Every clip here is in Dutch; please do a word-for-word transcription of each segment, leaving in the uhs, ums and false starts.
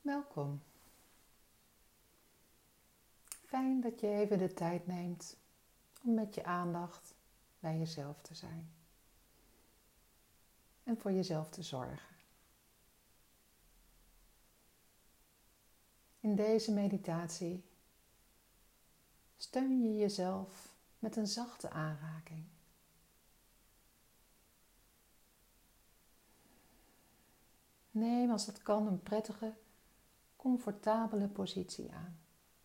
Welkom. Fijn dat je even de tijd neemt om met je aandacht bij jezelf te zijn. En voor jezelf te zorgen. In deze meditatie steun je jezelf met een zachte aanraking. Neem als dat kan een prettige, comfortabele positie aan.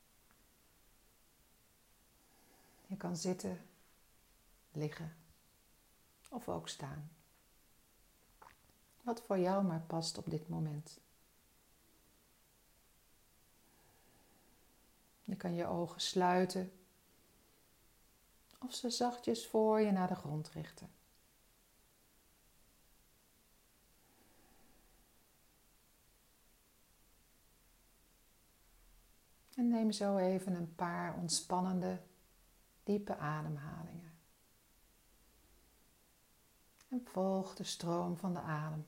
Je kan zitten, liggen of ook staan. Wat voor jou maar past op dit moment. Je kan je ogen sluiten of ze zachtjes voor je naar de grond richten. En neem zo even een paar ontspannende, diepe ademhalingen. En volg de stroom van de adem.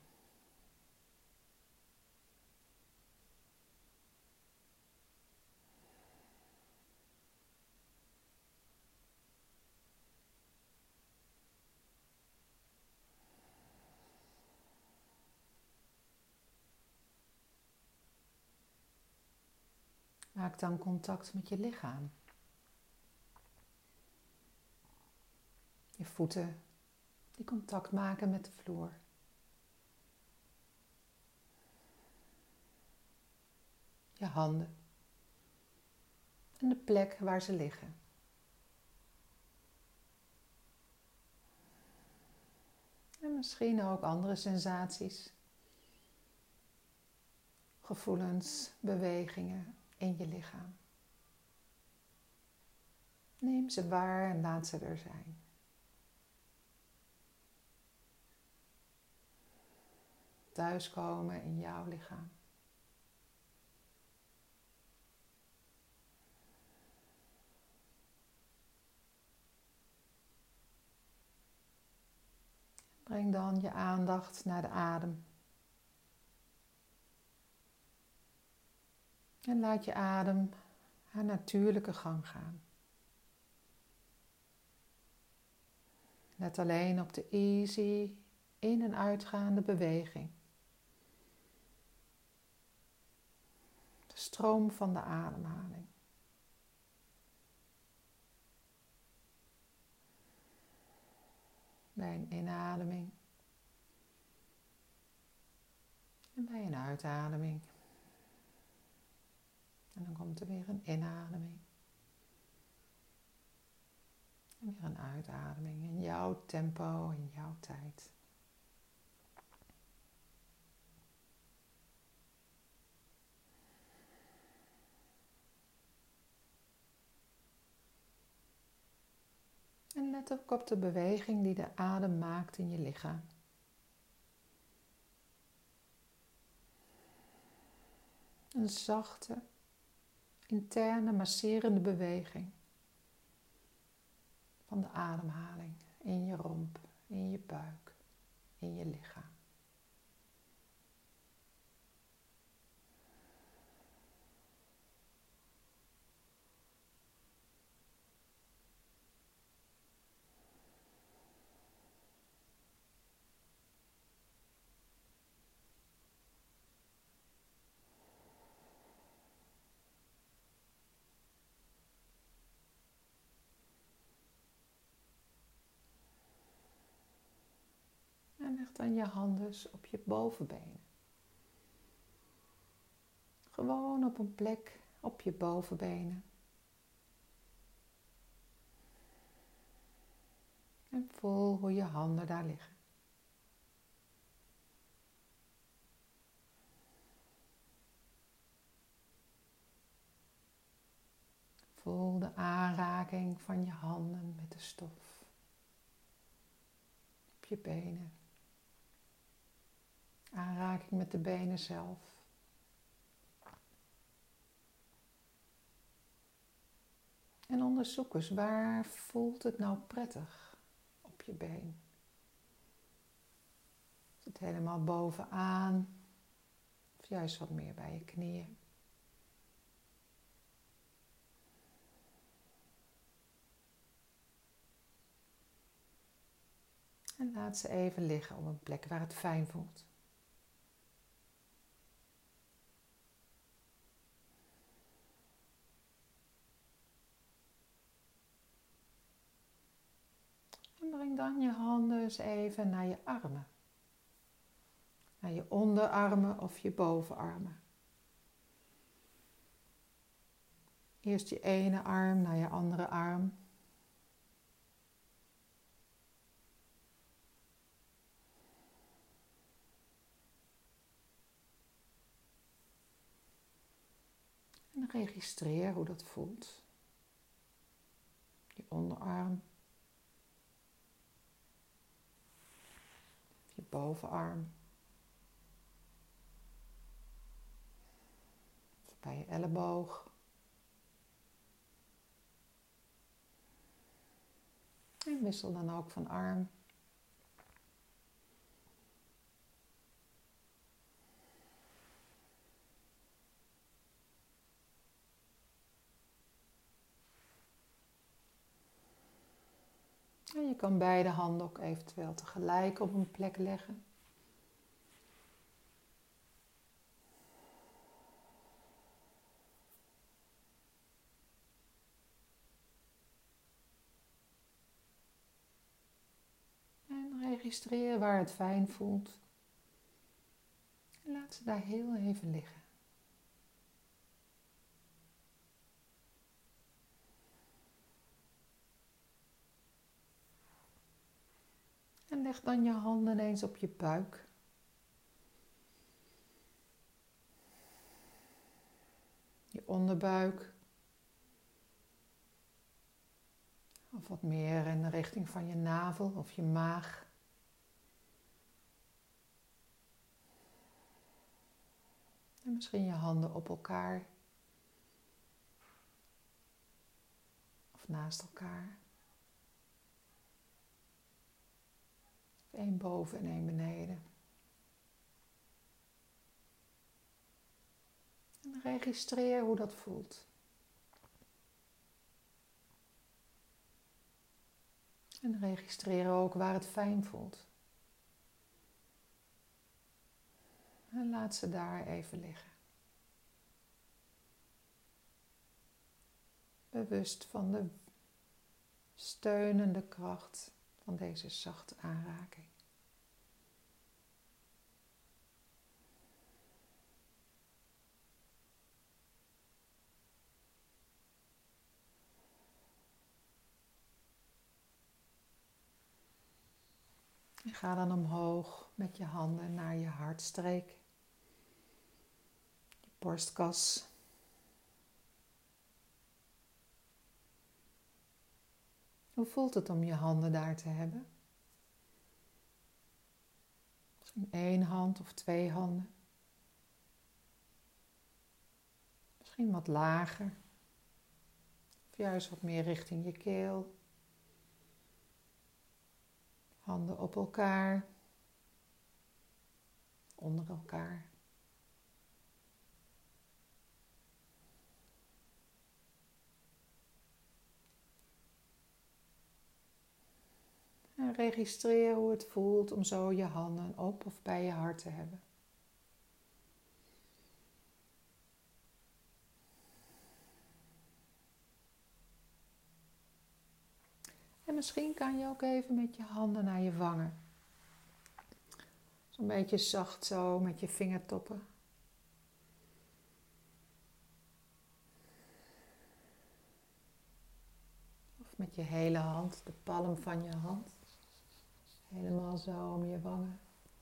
Maak dan contact met je lichaam. Je voeten die contact maken met de vloer. Je handen. En de plek waar ze liggen. En misschien ook andere sensaties. Gevoelens, bewegingen in je lichaam. Neem ze waar en laat ze er zijn. Thuiskomen in jouw lichaam. Breng dan je aandacht naar de adem. En laat je adem haar natuurlijke gang gaan. Let alleen op de easy in- en uitgaande beweging. De stroom van de ademhaling. Bij een inademing. En bij een uitademing. En dan komt er weer een inademing. En weer een uitademing in jouw tempo, in jouw tijd. En let ook op de beweging die de adem maakt in je lichaam. Een zachte, interne, masserende beweging van de ademhaling in je romp, in je buik, in je lichaam. En leg dan je handen op je bovenbenen. Gewoon op een plek op je bovenbenen. En voel hoe je handen daar liggen. Voel de aanraking van je handen met de stof. Op je benen. Aanraking met de benen zelf. En onderzoek eens, waar voelt het nou prettig op je been? Is het helemaal bovenaan? Of juist wat meer bij je knieën. En laat ze even liggen op een plek waar het fijn voelt. En breng dan je handen eens even naar je armen. Naar je onderarmen of je bovenarmen. Eerst je ene arm naar je andere arm. En registreer hoe dat voelt. Je onderarm. Je bovenarm. Of bij je elleboog. En wissel dan ook van arm. En je kan beide handen ook eventueel tegelijk op een plek leggen. En registreer waar het fijn voelt. En laat ze daar heel even liggen. En leg dan je handen eens op je buik. Je onderbuik. Of wat meer in de richting van je navel of je maag. En misschien je handen op elkaar. Of naast elkaar. Of één boven en één beneden. En registreer hoe dat voelt. En registreer ook waar het fijn voelt. En laat ze daar even liggen. Bewust van de steunende kracht van deze zachte aanraking. En ga dan omhoog met je handen naar je hartstreek, je borstkas. Hoe voelt het om je handen daar te hebben? Misschien één hand of twee handen. Misschien wat lager. Of juist wat meer richting je keel. Handen op elkaar. Onder elkaar. En registreer hoe het voelt om zo je handen op of bij je hart te hebben. En misschien kan je ook even met je handen naar je wangen. Zo'n beetje zacht zo met je vingertoppen. Of met je hele hand, de palm van je hand. Helemaal zo om je wangen.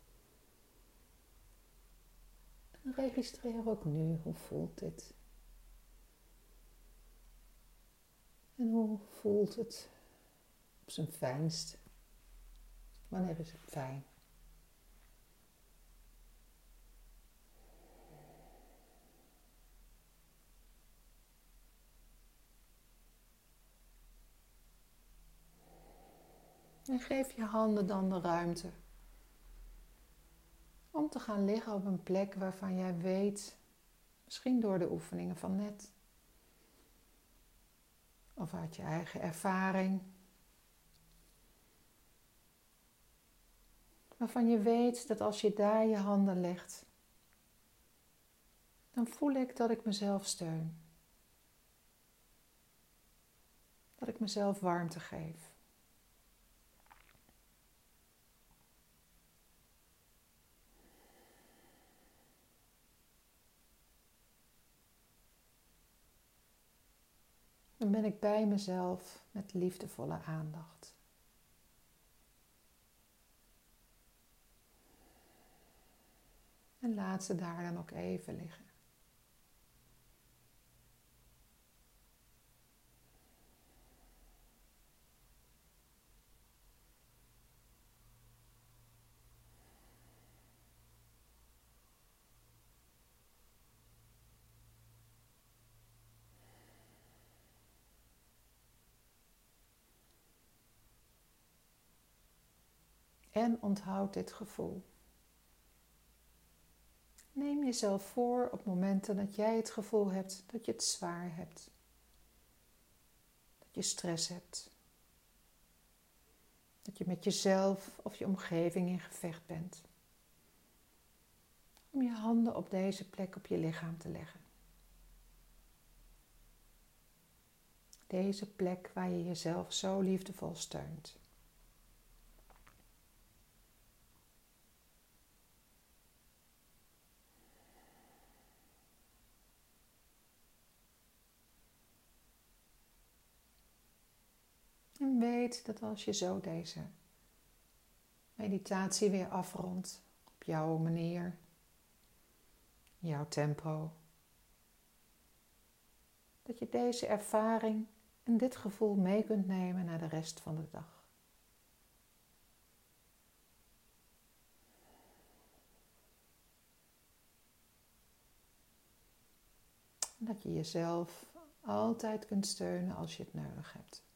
En registreer ook nu, hoe voelt dit? En hoe voelt het op zijn fijnst? Wanneer is het fijn? En geef je handen dan de ruimte om te gaan liggen op een plek waarvan jij weet, misschien door de oefeningen van net, of uit je eigen ervaring, waarvan je weet dat als je daar je handen legt, dan voel ik dat ik mezelf steun. Dat ik mezelf warmte geef. Dan ben ik bij mezelf met liefdevolle aandacht. En laat ze daar dan ook even liggen. En onthoud dit gevoel. Neem jezelf voor op momenten dat jij het gevoel hebt dat je het zwaar hebt. Dat je stress hebt. Dat je met jezelf of je omgeving in gevecht bent. Om je handen op deze plek op je lichaam te leggen. Deze plek waar je jezelf zo liefdevol steunt. En weet dat als je zo deze meditatie weer afrondt, op jouw manier, jouw tempo, dat je deze ervaring en dit gevoel mee kunt nemen naar de rest van de dag. En dat je jezelf altijd kunt steunen als je het nodig hebt.